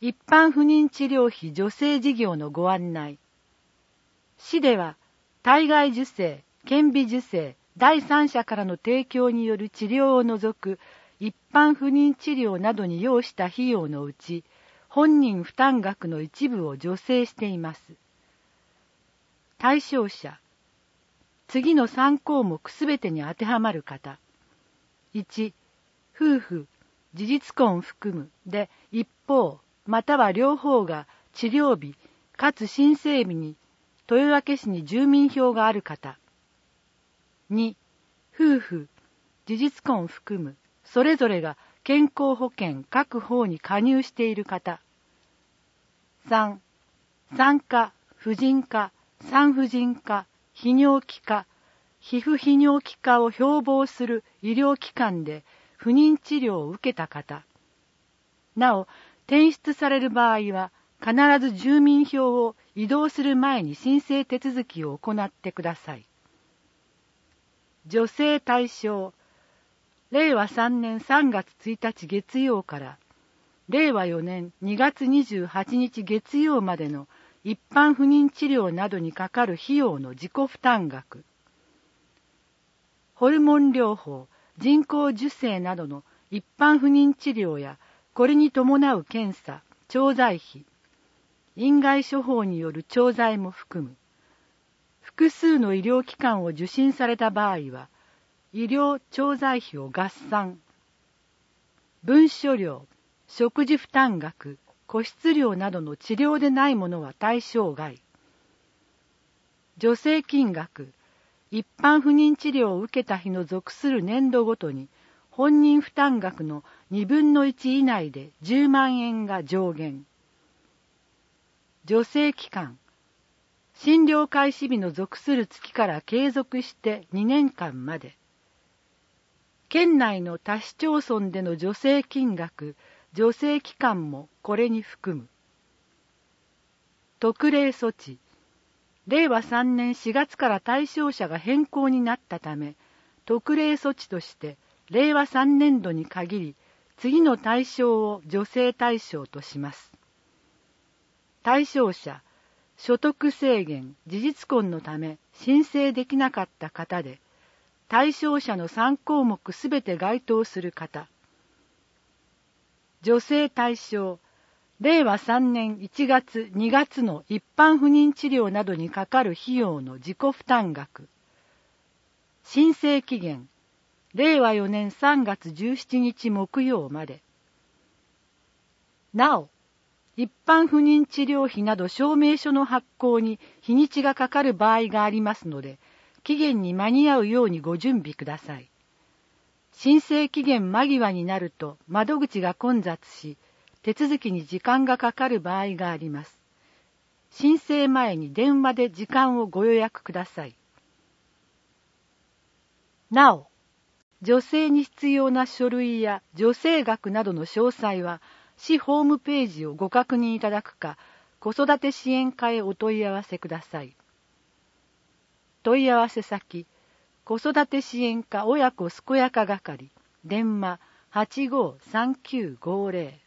一般不妊治療費助成事業のご案内。市では、体外受精、顕微授精、第三者からの提供による治療を除く一般不妊治療などに要した費用のうち、本人負担額の一部を助成しています。対象者。次の3項目すべてに当てはまる方。1、夫婦、事実婚含むで一方、または両方が治療日、かつ申請日に豊明市に住民票がある方。2、夫婦、事実婚含む、それぞれが健康保険各方に加入している方。3、産科、婦人科、産婦人科、泌尿器科、皮膚泌尿器科を標榜する医療機関で不妊治療を受けた方。なお、転出される場合は、必ず住民票を移動する前に申請手続きを行ってください。助成対象。令和3年3月1日月曜から令和4年2月28日月曜までの一般不妊治療などにかかる費用の自己負担額。ホルモン療法、人工授精などの一般不妊治療やこれに伴う検査、調剤費、院外処方による調剤も含む。複数の医療機関を受診された場合は、医療調剤費を合算。文書料、食事負担額、個室料などの治療でないものは対象外。助成金額、一般不妊治療を受けた日の属する年度ごとに、本人負担額の2分の1以内で10万円が上限。助成期間、診療開始日の属する月から継続して2年間まで。県内の他市町村での助成金額、助成期間もこれに含む。特例措置。令和3年4月から対象者が変更になったため、特例措置として令和3年度に限り、次の対象を助成対象とします。対象者、所得制限、事実婚のため申請できなかった方で、対象者の3項目すべて該当する方。助成対象、令和3年1月2月の一般不妊治療などにかかる費用の自己負担額。申請期限、令和4年3月17日木曜まで。なお、一般不妊治療費など証明書の発行に日にちがかかる場合がありますので、期限に間に合うようにご準備ください。申請期限間際になると窓口が混雑し、手続きに時間がかかる場合があります。申請前に電話で時間をご予約ください。なお、助成に必要な書類や助成額などの詳細は、市ホームページをご確認いただくか、子育て支援課へお問い合わせください。問い合わせ先、子育て支援課親子健やか係、電話853950